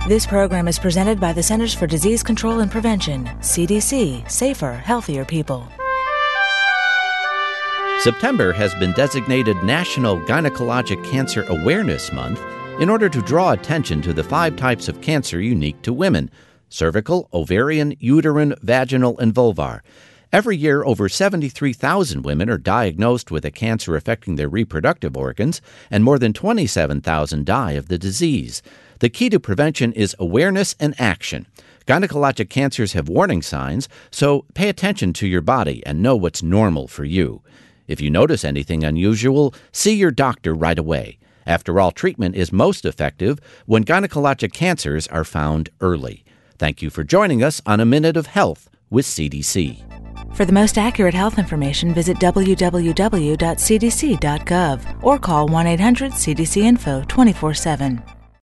This program is presented by the Centers for Disease Control and Prevention, CDC, Safer, Healthier People. September has been designated National Gynecologic Cancer Awareness Month in order to draw attention to the 5 types of cancer unique to women: cervical, ovarian, uterine, vaginal, and vulvar. Every year, over 73,000 women are diagnosed with a cancer affecting their reproductive organs, and more than 27,000 die of the disease. The key to prevention is awareness and action. Gynecologic cancers have warning signs, so pay attention to your body and know what's normal for you. If you notice anything unusual, see your doctor right away. After all, treatment is most effective when gynecologic cancers are found early. Thank you for joining us on A Minute of Health with CDC. For the most accurate health information, visit www.cdc.gov or call 1-800-CDC-INFO 24/7.